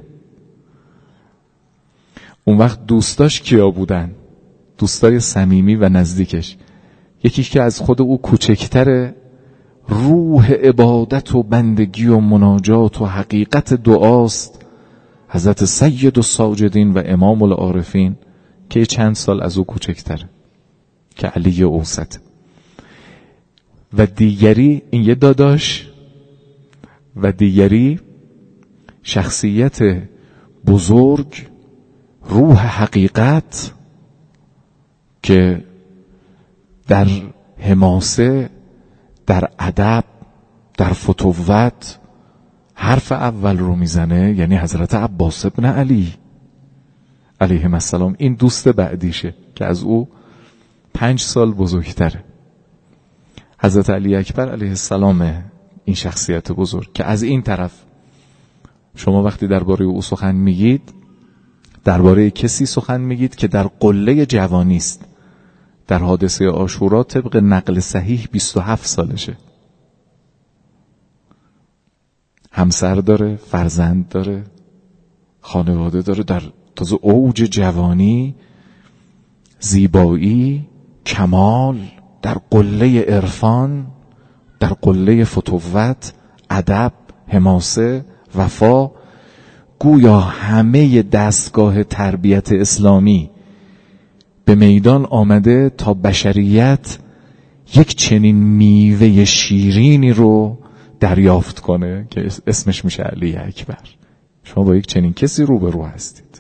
اون وقت دوستاش کیا بودن؟ دوستای صمیمی و نزدیکش. یکیش که از خود او کوچکتره، روح عبادت و بندگی و مناجات و حقیقت دعاست، حضرت سید الساجدین و امام العارفین که چند سال از او کوچکتره که علی اوسط. و دیگری این یه داداش و دیگری شخصیت بزرگ، روح حقیقت که در حماسه، در ادب، در فتوت حرف اول رو میزنه، یعنی حضرت عباس ابن علی علیهم السلام. این دوست بعدیشه که از او پنج سال بزرگتره. حضرت علی اکبر علیه السلام این شخصیت بزرگ که از این طرف شما وقتی درباره او سخن میگید، درباره کسی سخن میگید که در قله جوانی است. در حادثه عاشورا طبق نقل صحیح بیست و هفت سالشه، همسر داره، فرزند داره، خانواده داره، در تازه اوج جوانی، زیبایی، کمال، در قله عرفان، در قله فتوت، ادب، حماسه، وفا. گویا همه دستگاه تربیت اسلامی به میدان آمده تا بشریت یک چنین میوه شیرینی رو دریافت کنه که اسمش میشه علی اکبر. شما با یک چنین کسی روبرو هستید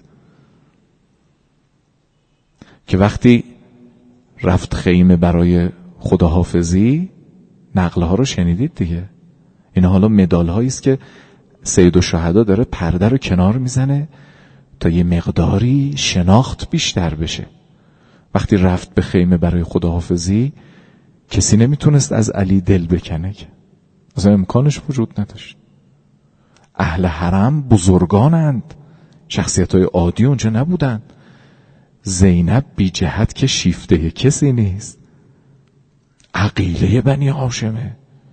که وقتی رفت خیمه برای خداحافظی، نقله ها رو شنیدید دیگه. این حالا مدال هایی است که سید الشهدا داره پرده رو کنار میزنه تا یه مقداری شناخت بیشتر بشه. وقتی رفت به خیمه برای خداحافظی، کسی نمیتونست از علی دل بکنه، که اصلا امکانش وجود نداشت. اهل حرم بزرگانند، شخصیت های عادی اونجا نبودن. زینب بی جهت که شیفته کسی نیست، عقیله بنی هاشمه.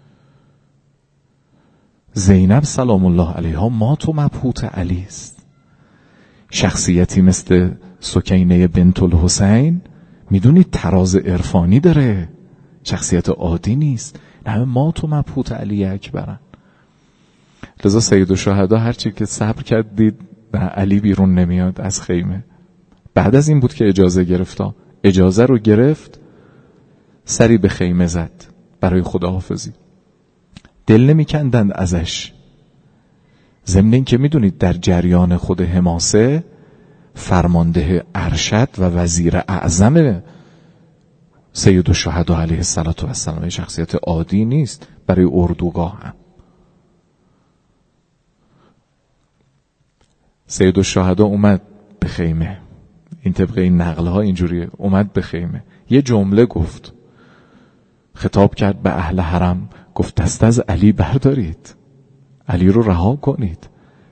زینب سلام الله علیها مات و مبهوت علی است. شخصیتی مثل سکینه بنت الحسین میدونید تراز عرفانی داره، شخصیت عادی نیست. همه مات و مبهوت علی اکبرن. لذا سید الشهدا هرچی که صبر کرد دید علی بیرون نمیاد از خیمه. بعد از این بود که اجازه گرفتا. اجازه رو گرفت، سری به خیمه زد برای خداحافظی. دل نمی کندند ازش. ضمن این که میدونید در جریان خود حماسه فرمانده ارشد و وزیر اعظم سید الشهدا علیه السلام شخصیت عادی نیست برای اردوگاه هم. سید الشهدا اومد به خیمه، این طبقه این نقله ها اینجوریه، اومد به خیمه، یه جمله گفت، خطاب کرد به اهل حرم، گفت دست از علی بردارید، علی رو رها کنید.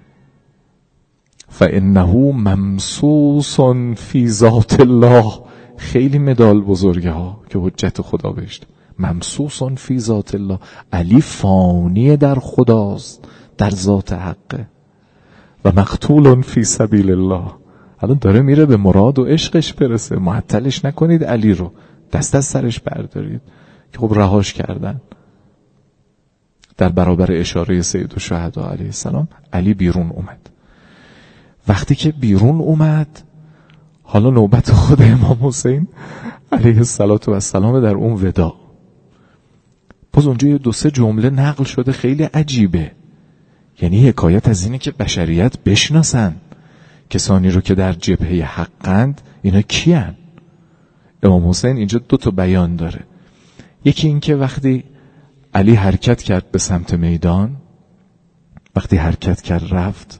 فانه ممسوس فی ذات الله. خیلی مدال بزرگه ها که حجت خدا بهشت. ممسوس فی ذات الله، علی فانی در خداست، در ذات حقه. و مقتول فی سبیل الله، الان داره میره به مراد و عشقش برسه، معطلش نکنید علی رو، دست از سرش بردارید. که خب رهاش کردن. در برابر اشاره سید الشهدا علیه السلام علی بیرون اومد. وقتی که بیرون اومد، حالا نوبت خود امام حسین علیه السلام در اون ودا. باز اونجا یه دو سه جمله نقل شده خیلی عجیبه، یعنی حکایت از اینه که بشریت بشناسن کسانی رو که در جبهه حقند اینا کیان. امام حسین اینجا دو تا بیان داره. یکی این که وقتی علی حرکت کرد به سمت میدان، وقتی حرکت کرد رفت،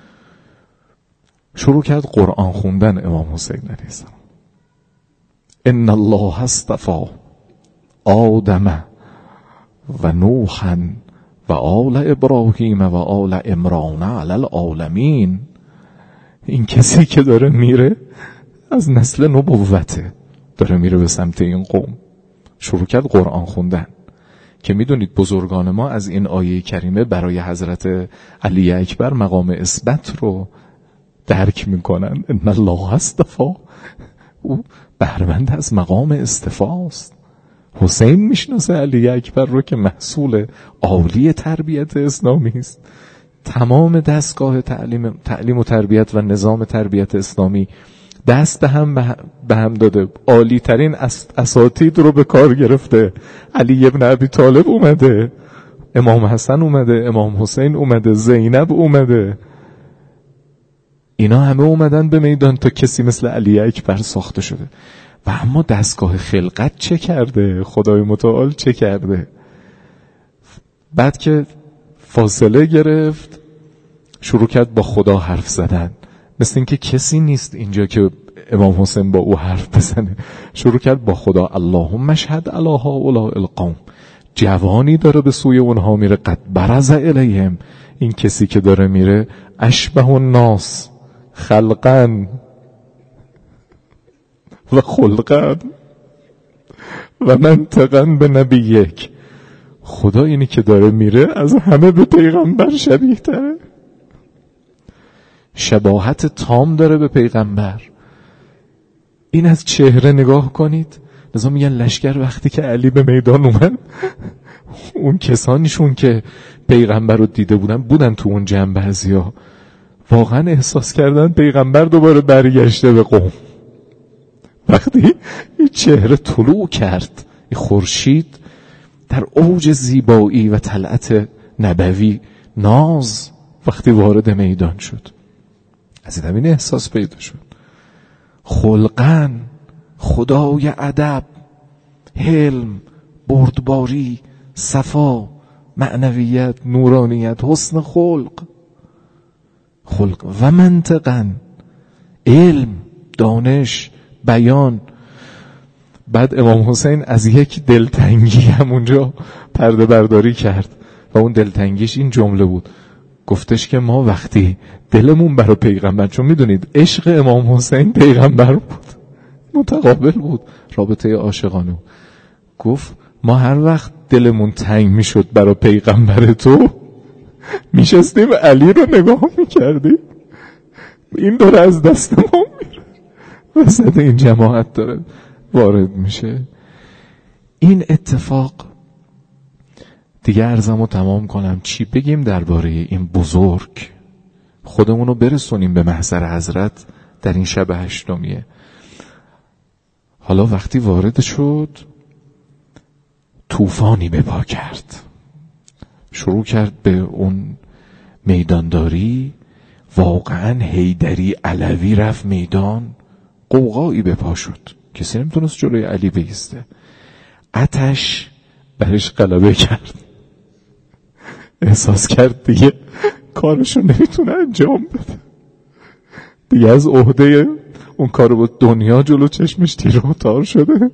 شروع کرد قرآن خوندن امام حسین علیه السلام. ان الله اصطفى آدم و نوحا و آل ابراهیم و آل عمران علی العالمین. این کسی که داره میره از نسل نبوته، داره میره به سمت این قوم. شروع کرد قرآن خوندن که میدونید بزرگان ما از این آیه کریمه برای حضرت علی اکبر مقام اثبات رو درک میکنن. ان الله اصطفى، او بهره‌مند از مقام اصطفاست. حسین میشناسه علی اکبر رو که محصول عالی تربیت اسلامی است. تمام دستگاه تعلیم تعلیم و تربیت و نظام تربیت اسلامی دست به هم به هم داده، عالی ترین اساتید رو به کار گرفته. علی ابن ابی طالب اومده، امام حسن اومده، امام حسین اومده، زینب اومده، اینا همه اومدن به میدان تا کسی مثل علی اکبر ساخته شده. و اما دستگاه خلقت چه کرده؟ خدای متعال چه کرده؟ بعد که فاصله گرفت، شروع کرد با خدا حرف زدن، مثل اینکه کسی نیست اینجا که امام حسین با او حرف بزنه. شروع کرد با خدا، اللهم اشهد علی هؤلاء القوم. جوانی داره به سوی اونها میره، قد برز الیهم. این کسی که داره میره اشبه الناس خلقا و خلقا و منطقا به نبیک. خدا اینی که داره میره از همه به پیغمبر شبیه تره، شباهت تام داره به پیغمبر. این از چهره نگاه کنید. لذا میگن لشکر وقتی که علی به میدان اومد، اون کسانیشون که پیغمبر رو دیده بودن بودن تو اون جمع، بعضیا واقعا احساس کردن پیغمبر دوباره برگشته به قوم. وقتی این چهره طلوع کرد، این خورشید در اوج زیبایی و طلعت نبوی ناز وقتی وارد میدان شد از این احساس پیدا شد خلقاً خدای ادب، حلم، بردباری، صفا، معنویت، نورانیت، حسن خلق خلق و منطقاً علم، دانش، بیان. بعد امام حسین از یک دلتنگی همونجا پرده برداری کرد و اون دلتنگیش این جمله بود، گفتش که ما وقتی دلمون برای پیغمبر، چون میدونید عشق امام حسین پیغمبر بود، متقابل بود، رابطه عاشقانه بود، گفت ما هر وقت دلمون تنگ میشد برای پیغمبر تو میشستیم علی رو نگاه میکردیم این داره از دست ما میره، وسط این جماعت داره وارد میشه. این اتفاق دیگه عرضمو تمام کنم، چی بگیم درباره این بزرگ، خودمونو برسونیم به محضر حضرت در این شب هشتمیه. حالا وقتی وارد شد طوفانی به پا کرد، شروع کرد به اون میدانداری، واقعا حیدری علوی رفت میدان، قوقایی به پا شد، کسی نمیتونست جلوی علی بایسته، آتش برش غلبه کرد، احساس کرد دیگه کارشو نمیتونه انجام بده، دیگه از عهده اون کار با دنیا جلو چشمش تیر و تار شده.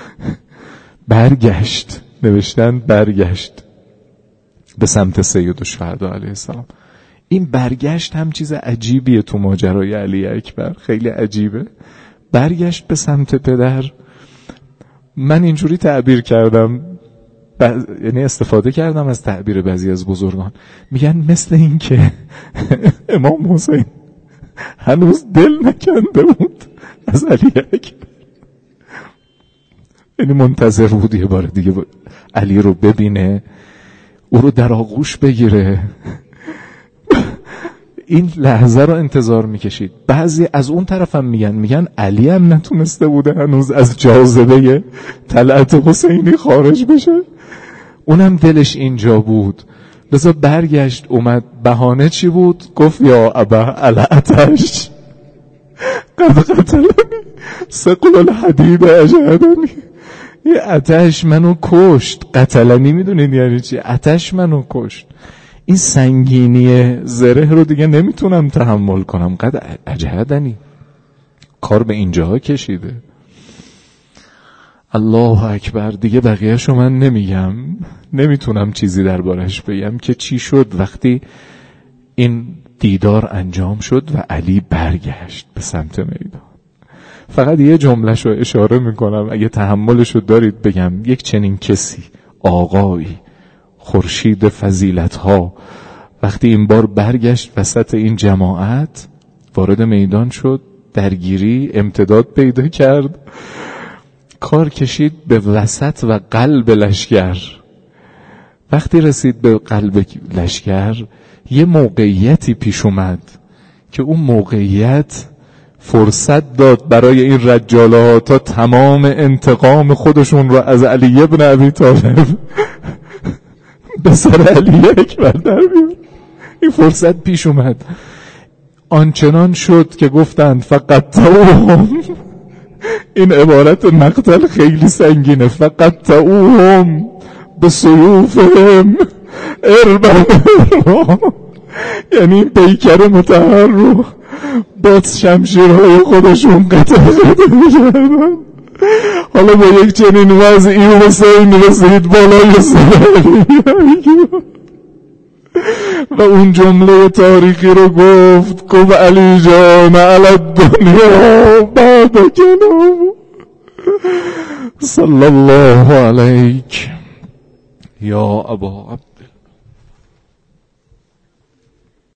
برگشت، نوشتن برگشت به سمت سید الشهدا علیه السلام. این برگشت هم چیز عجیبیه تو ماجرای علی اکبر، خیلی عجیبه. برگشت به سمت پدر. من اینجوری تعبیر کردم، بز... یعنی استفاده کردم از تعبیر بعضی از بزرگان، میگن مثل این که امام حسین هنوز دل نکنده بود از علی اکبر، یعنی منتظر بود یه بار دیگه علی رو ببینه، او رو در آغوش بگیره، این لحظه رو انتظار میکشید. بعضی از اون طرف هم میگن میگن علی هم نتونسته بوده هنوز از جاذبه طلعت حسینی خارج بشه، اونم دلش اینجا بود، لذا برگشت اومد. بهانه چی بود؟ گفت یا ابا العتش قد قتلنی ثقل الحدید اجهدنی، یه آتش منو کشت. قتلنی میدونید یعنی چی؟ آتش منو کشت، این سنگینی زره رو دیگه نمیتونم تحمل کنم، قد اجهدنی، کار به اینجاها کشیده. الله اکبر. دیگه بقیه‌شو من نمیگم، نمیتونم چیزی دربارش بگم که چی شد وقتی این دیدار انجام شد و علی برگشت به سمت میدان. فقط یه جمله‌شو اشاره میکنم، اگه تحملشو دارید بگم. یک چنین کسی، آقایی، خورشید فضیلت‌ها، وقتی این بار برگشت وسط این جماعت، وارد میدان شد، درگیری امتداد پیدا کرد، کار کشید به وسط و قلب لشکر. وقتی رسید به قلب لشکر یه موقعیتی پیش اومد که اون موقعیت فرصت داد برای این رجاله ها تا تمام انتقام خودشون رو از علی ابن ابی طالب به سر علی اکبر در بیارن. این فرصت پیش اومد، آنچنان شد که گفتند فقط تاوهم، این عبارت مقتل خیلی سنگینه، فقط تاوهم به سیوفهم اربن، یعنی این پیکر مطهر رو با شمشیرهای خودشون قطع قطع می‌کردن. حالا با یک چنین وضعی حسین رسید بالای سر و اون جمله تاریخی رو گفت، گفت علی جان علی دنیا بعد کنم صلی الله علیک یا ابا عبدالله.